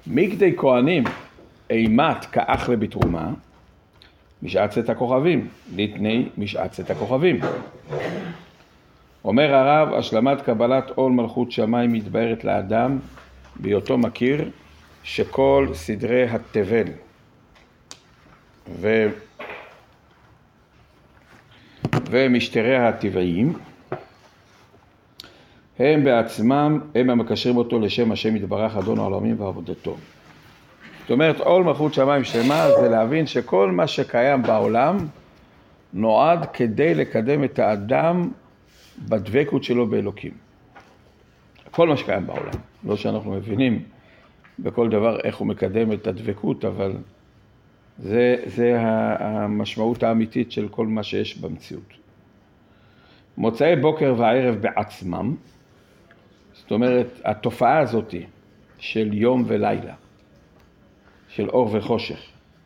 מקדי כהנים אימת כאח לבתרומה, משעת צאת הכוכבים, לתני משעת צאת הכוכבים. אומר הרב, השלמת קבלת עול מלכות שמיים מתבהרת לאדם, בהיותו מכיר שכל סדרי התבל ומשטריה הטבעיים, הם בעצמם, הם המקשרים אותו לשם השם יתברך אדון העולמים ועבודתו. זאת אומרת, עול מלכות שמיים שלמה זה להבין שכל מה שקיים בעולם נועד כדי לקדם את האדם בדבקות שלו באלוקים. כל מה שקיים בעולם. לא שאנחנו מבינים בכל דבר איך הוא מקדם את הדבקות, אבל זה המשמעות האמיתית של כל מה שיש במציאות. מוצאי בוקר וערב בעצמם, זאת אומרת, התופעה הזאת של יום ולילה, של אור וחושך.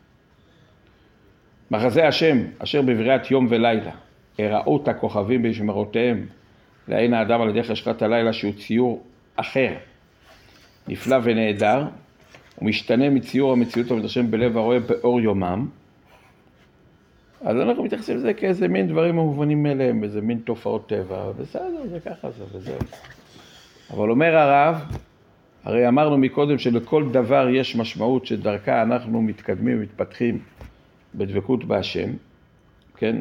מחזה השם, אשר בבריאת יום ולילה, הראו את הכוכבים במשמרותיהם, לעין האדם על ידי חשכת הלילה, שהוא ציור אחר, נפלא ונהדר, ומשתנה מציור המציאות עובד השם בלב הרואה באור יומם. אז אנחנו מתייחסים לזה כאיזה מין דברים המובנים אליהם, איזה מין תופעות טבע, בסדר, זה ככה זה וזהו. אבל אומר הרב, הרי אמרנו מקודם שלכל דבר יש משמעות שדרכה אנחנו מתקדמים ומתפתחים בדבקות בהשם, כן,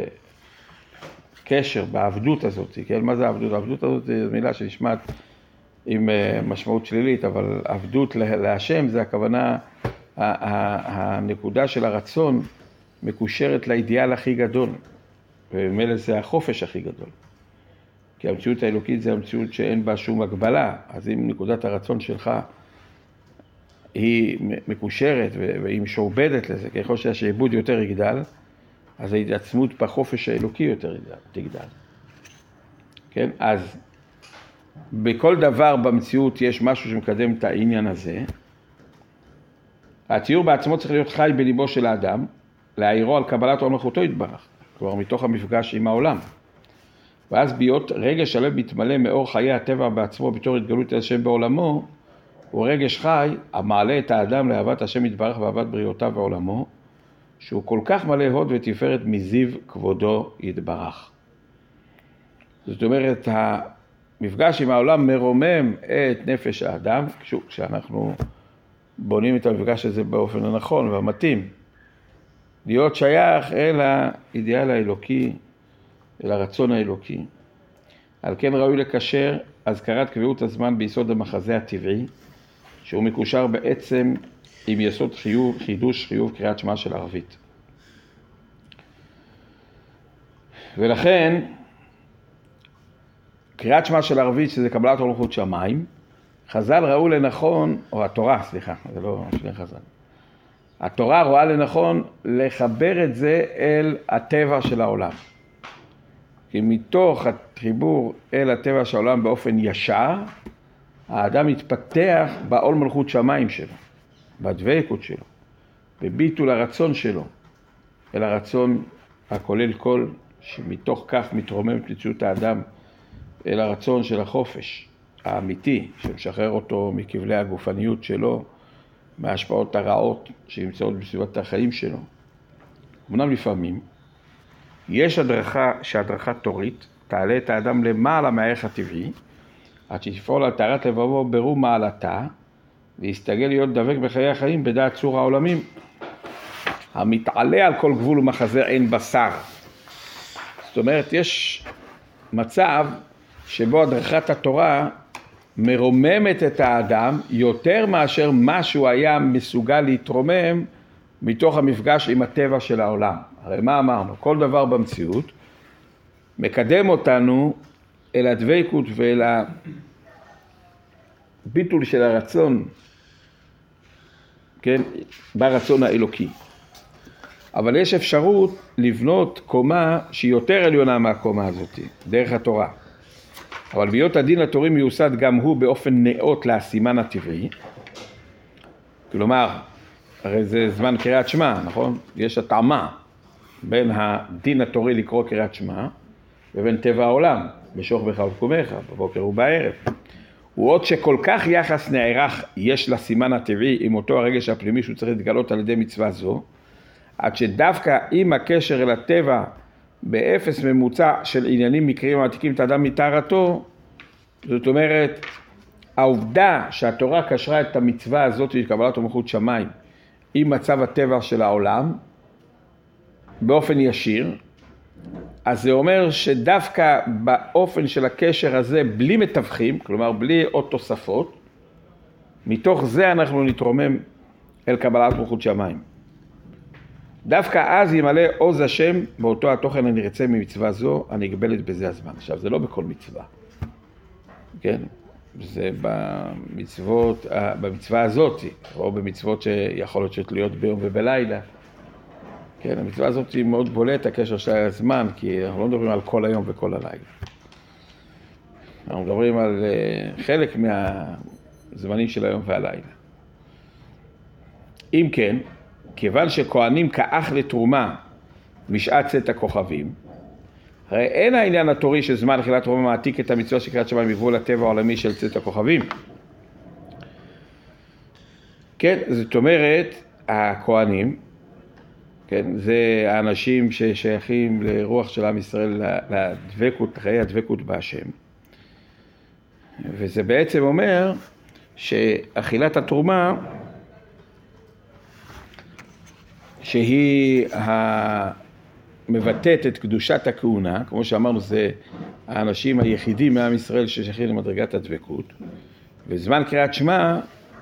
בקשר, בעבדות הזאת, כן, מה זה העבדות? העבדות הזאת זו מילה שנשמעת עם משמעות שלילית, אבל עבדות להשם זה הכוונה, הנקודה של הרצון מקושרת לאידיאל הכי גדול, ומילא זה החופש הכי גדול. כי המציאות האלוקית זה המציאות שאין בה שום הגבלה, אז אם נקודת הרצון שלך היא מקושרת והיא משועבדת לזה, ככל שהשעבוד יותר יגדל, אז ההתעצמות בחופש האלוקי יותר תגדל. כן? אז בכל דבר במציאות יש משהו שמקדם את העניין הזה. הציור בעצמו צריך להיות חי בליבו של האדם, להעירו על קבלת עול מלכותו יתברך, כלומר מתוך המפגש עם העולם. ואז ביות רגש הלב מתמלא מאור חיי הטבע בעצמו בתור התגלות השם בעולמו, הוא רגש חי המעלה את האדם לאהבת השם יתברך ואהבת בריאותיו ועולמו, שהוא כל כך מלא הוד ותפארת מזיו כבודו יתברך. זאת אומרת, המפגש עם העולם מרומם את נפש האדם, כשאנחנו בונים את המפגש הזה באופן הנכון והמתאים, להיות שייך אל האידיאל האלוקי, אל הרצון האלוקי. על כן ראוי לקשר הזכרת קביעות הזמן ביסוד המחזה הטבעי, שהוא מקושר בעצם עם יסוד חידוש חיוב קריאת שמע של ערבית. ולכן, קריאת שמע של ערבית, שזה קבלת עול מלכות שמיים, חז"ל ראו לנכון, או התורה, סליחה, זה לא שני חז"ל. התורה רואה לנכון לחבר את זה אל הטבע של העולם. כי מתוך החיבור אל הטבע של העולם באופן ישר, האדם מתפתח בעול מלכות שמיים שלו, בדבקות שלו, בביטול הרצון שלו, אל הרצון הכולל כל, שמתוך כך מתרוממת מציאות האדם אל הרצון של החופש האמיתי, שמשחרר אותו מכבלי הגופניות שלו, מההשפעות הרעות שנמצאות בסביבת החיים שלו. אמנם לפעמים, יש שהדרכה תורית תעלה את האדם למעלה מהערך הטבעי, עד שתפעול על טהרת לבבו ברור מעלתה, ויסתגל להיות דבק בחיי החיים בדעת צור העולמים, המתעלה על כל גבול ומחזה אין בשר. זאת אומרת, יש מצב שבו הדרכת התורה מרוממת את האדם יותר מאשר מה שהוא היה מסוגל להתרומם מתוך המפגש עם הטבע של העולם. הרי מה אמרנו? כל דבר במציאות מקדם אותנו אל הדבקות ואל הביטול של הרצון, כן, ברצון האלוקי. אבל יש אפשרות לבנות קומה שהיא יותר עליונה מהקומה הזאת, דרך התורה. אבל בהיות הדין התורי מיוסד גם הוא באופן נאות לסימן הטבעי, כלומר, הרי זה זמן קריאת שמע, נכון? יש התאמה בין הדין התורי לקרוא קריאת שמע, ובין טבע העולם, בשוך בך ובקומך, בבוקר ובערב. הוא עוד שכל כך יחס נערך יש לסימן הטבעי עם אותו הרגש הפנימי שהוא צריך להתגלות על ידי מצווה זו, עד שדווקא עם הקשר אל הטבע באפס ממוצע של עניינים מקריים המעתיקים את האדם מטהרתו, זאת אומרת, העובדה שהתורה קשרה את המצווה הזאת של קבלת מלכות שמיים עם מצב הטבע של העולם באופן ישיר, אז זה אומר שדווקא באופן של הקשר הזה בלי מתווכים, כלומר בלי עוד תוספות, מתוך זה אנחנו נתרומם אל קבלת מלכות שמיים. דווקא אז ימלא עוז השם באותו התוכן הנרצה ממצווה זו הנגבלת בזה הזמן. עכשיו זה לא בכל מצווה, כן? זה במצווה הזאת, או במצוות שיכול להיות שתלויות ביום ובלילה. כן, המצווה הזאת היא מאוד בולט, הקשר שלה לזמן, כי אנחנו לא מדברים על כל היום וכל הלילה. אנחנו מדברים על חלק מהזמנים של היום והלילה. אם כן, כיוון שכהנים כאח לתרומה משעת צאת הכוכבים, הרי אין העניין התורי שזמן תחילת תרומה מעתיק את המצווה של קריאת שמיים מגבול הטבע העולמי של צאת הכוכבים. כן, זאת אומרת, הכהנים, כן, זה האנשים ששייכים לרוח של עם ישראל, לדבקות, חיי הדבקות בהשם. וזה בעצם אומר שאכילת התרומה, שהיא מבטאת את קדושת הכהונה, כמו שאמרנו, זה האנשים היחידים מעם ישראל ששייכים למדרגת הדבקות, וזמן קריאת שמע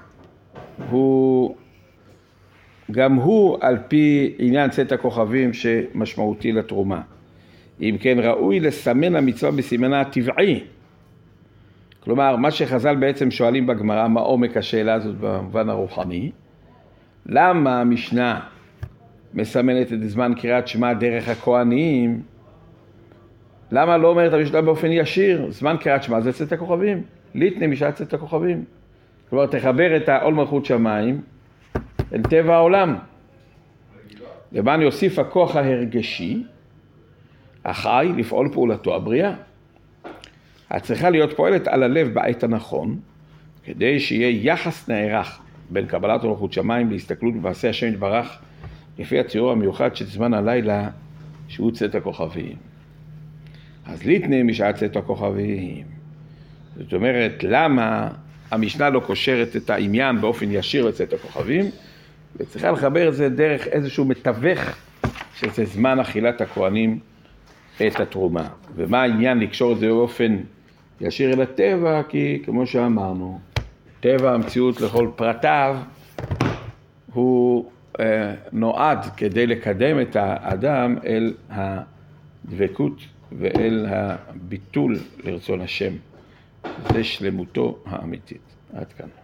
גם הוא על פי עניין צאת הכוכבים שמשמעותי לתרומה. אם כן, ראוי לסמן המצווה בסימנה הטבעי. כלומר, מה שחז"ל בעצם שואלים בגמרא, מה עומק השאלה הזאת במובן הרוחני? למה המשנה מסמנת את זמן קריאת שמע דרך הכהנים? למה לא אומרת המשנה באופן ישיר? זמן קריאת שמע זה צאת הכוכבים. ליטני משעת צאת הכוכבים. כלומר, תחבר את העול מלכות שמיים אל טבע העולם. למען יוסיף הכוח ההרגשי, החי, לפעול פעולתו הבריאה. צריכה להיות פועלת על הלב בעת הנכון, כדי שיהיה יחס נערך בין קבלת מלכות שמיים להסתכלות במעשה השם יתברך, לפי הציור המיוחד של זמן הלילה, שהוא צאת הכוכבים. אז ליטני משעת צאת הכוכבים. זאת אומרת, למה המשנה לא קושרת את העניין באופן ישיר לצאת הכוכבים, וצריכה לחבר את זה דרך איזשהו מתווך, שזה זמן אכילת הכהנים את התרומה. ומה העניין לקשור את זה באופן ישיר אל הטבע? כי כמו שאמרנו, טבע המציאות לכל פרטיו, הוא נועד כדי לקדם את האדם אל הדבקות ואל הביטול לרצון השם. זה שלמותו האמיתית. עד כאן.